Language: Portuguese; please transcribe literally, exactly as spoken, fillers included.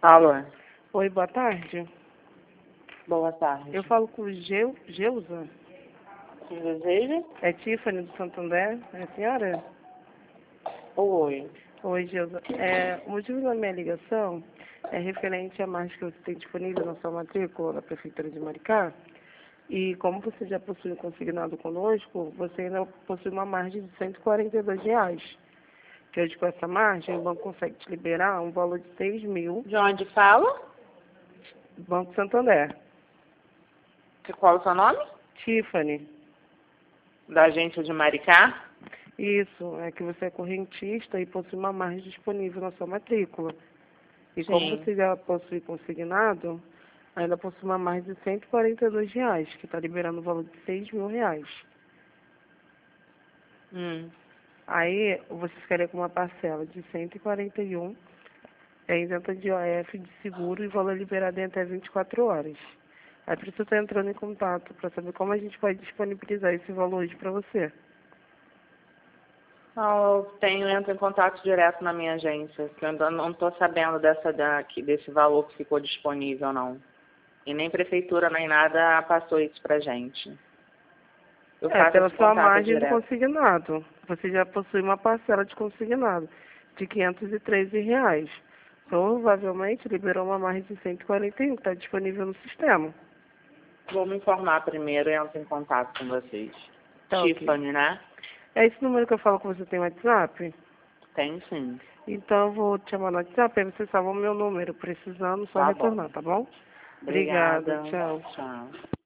Alô? Oi, boa tarde. Boa tarde. Eu falo com o Geu, Geusa. Que deseja? É Tiffany do Santander, é a senhora? Oi. Oi, Geusa. É, o motivo da minha ligação é referente à margem que você tem disponível na sua matrícula da Prefeitura de Maricá. E como você já possui um consignado conosco, você ainda possui uma margem de cento e quarenta e dois reais. Que hoje com essa margem, o banco consegue te liberar um valor de seis mil. De onde fala? Banco Santander. Que- Qual é o seu nome? Tiffany. Da agência de Maricá? Isso, é que você é correntista e possui uma margem disponível na sua matrícula. E Sim. como você já possui consignado, ainda possui uma margem de cento e quarenta e dois reais, que está liberando o valor de seis mil reais. Hum. Aí, você ficaria com uma parcela de cento e quarenta e um, é isenta de O F, de seguro, e valor liberado em até vinte e quatro horas. Aí, por isso eu estou entrando em contato para saber como a gente pode disponibilizar esse valor hoje para você. Eu tenho, entro em contato direto na minha agência, que eu ainda não estou sabendo dessa, daqui, desse valor que ficou disponível, não. E nem prefeitura, nem nada passou isso pra gente. Eu É, faço pela esse sua contato margem do direto. consignado. Você já possui uma parcela de consignado de quinhentos e treze reais. Provavelmente liberou uma margem de cento e quarenta e um, que está disponível no sistema. Vou me informar primeiro e entro em contato com vocês. Tá, ok. Tiffany, né? É esse número que eu falo que você tem WhatsApp? Tem sim. Então eu vou te chamar no WhatsApp, aí você salva o meu número. Precisando, só Tá bom. retornar, tá bom? Obrigada, Obrigada. tchau. Tchau.